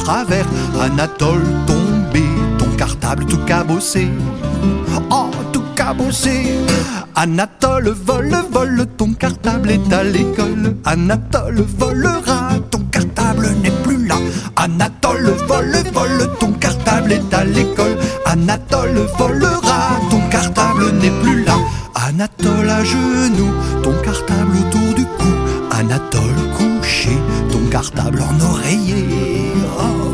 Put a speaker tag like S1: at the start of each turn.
S1: travers. Anatole tombé, ton cartable tout cabossé. Oh, tout cabossé. Anatole vole, ton cartable est à l'école. Anatole volera, ton cartable n'est plus là. Anatole vole, ton cartable est à l'école. Anatole volera, ton cartable n'est plus là. Anatole à genoux, ton cartable autour du cou. Anatole couché, ton cartable en oreiller. Oh.